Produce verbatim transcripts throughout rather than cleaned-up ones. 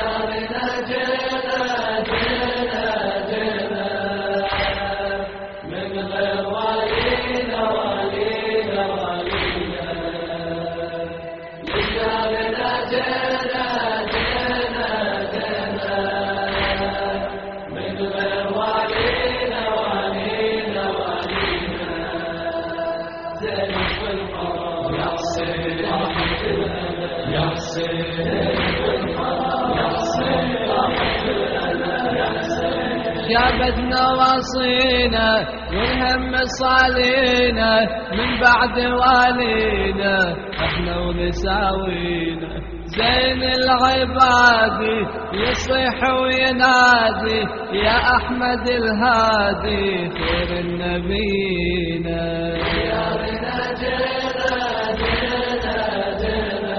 جابت نواصينا والهم صالينا من بعد والينا احنا ونساوينا زين العبادي يصيح وينادي يا احمد الهادي خير النبينا يا رنا جينا جينا جينا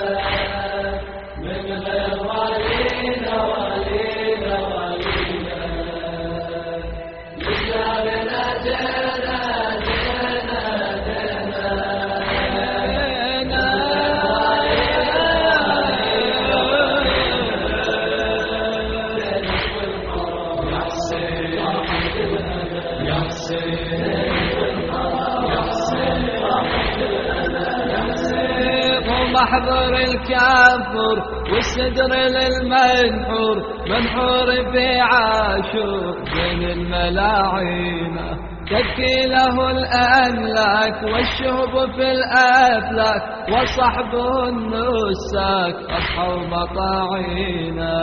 من غير والينا والينا والينا لجابنا جينا جينا جينا محضر الكافر والسدر للمنحور منحور في عاشور بين الملاعين تبكي له الأملاك والشهب في الأفلاك وصحبه النساك أصحوا مطاعينا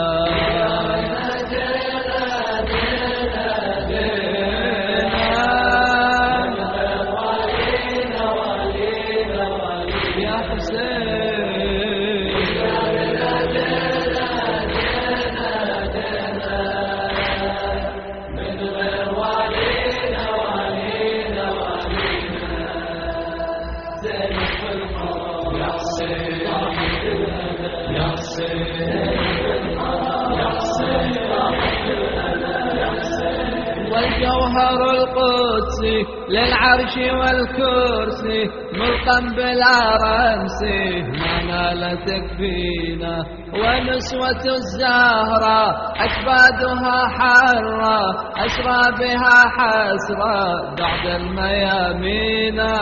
والجوهر القدسي للعرش والكرسي ملقا بلا رمسي ما نالتك فينا ونسوة الزهرة أكبادها حرة أسرى بها حسرة بعد الميامينا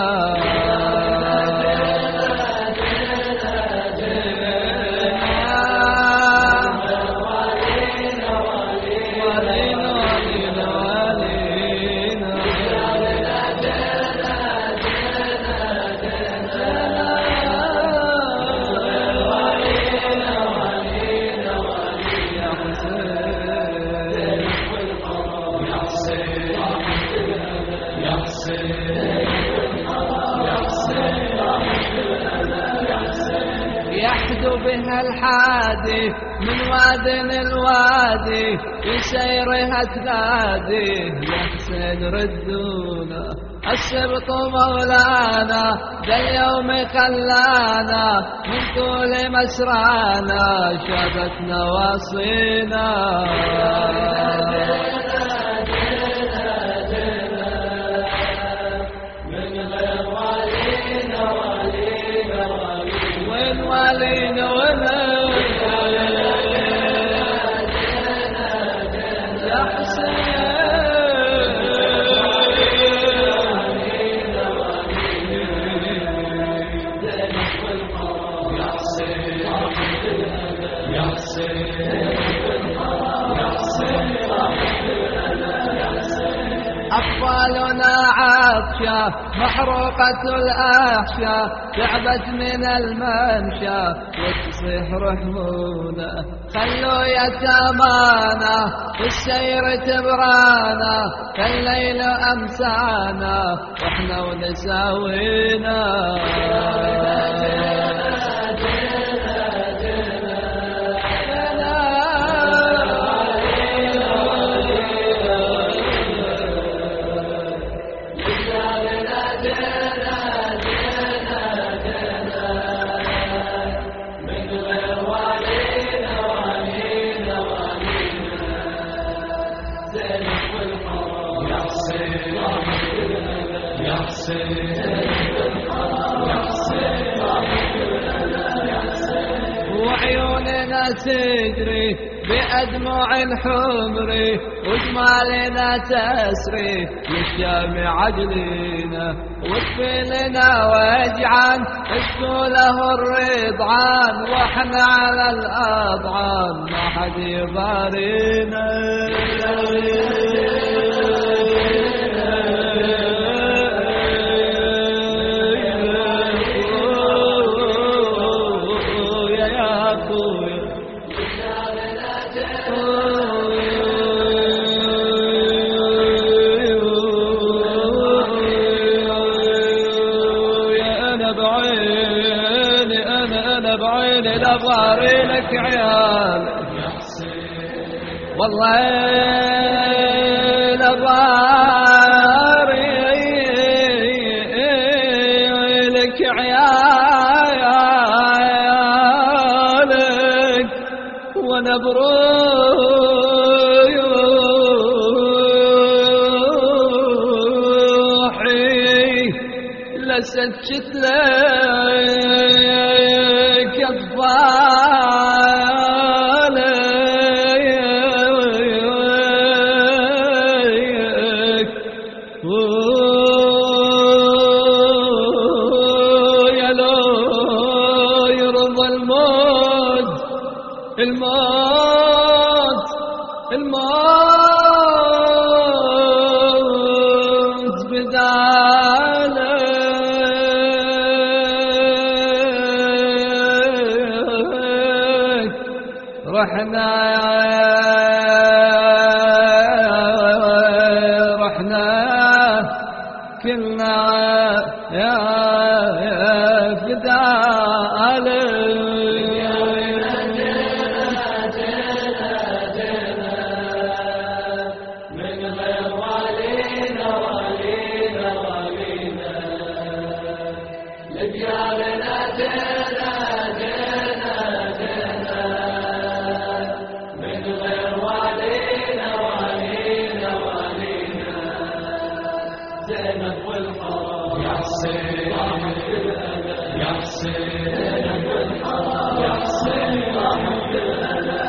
يحدو بها الحادي من واد الوادي في سيرها تنادي يا حسين ردونا السبط مولانا ذا اليوم خلانا من طول مسرانا شابت نواصينا والينا ولا يا حسين يا أطفالنا عطشة محروقة الأحشاء تعبت من الممشى وتصيح رحمونا خلوا يتامانا في السير تبرانا كالليل أمسانا واحنا ونساوينا وعيوننا تجري بأدمع حمري وجمالنا تسري للشام عجلينا واكفي لنا وجعا اشكو له الرضعان واحنا على الأضعان ما حد يبارينا بعيني لبغاري لك عيال والله لبغاري لك عيالك وانا بروحي لسجت لك أطفالك يا لو يرضى الموت الموت الموت بدالك رحنا رحنا كلنا يا فدالك من غير والينا والينا والينا لديارنا جينا جينا جينا من غير والينا والينا والينا زينب والحرام يا حسين يا حسين زينب والحرام يا حسين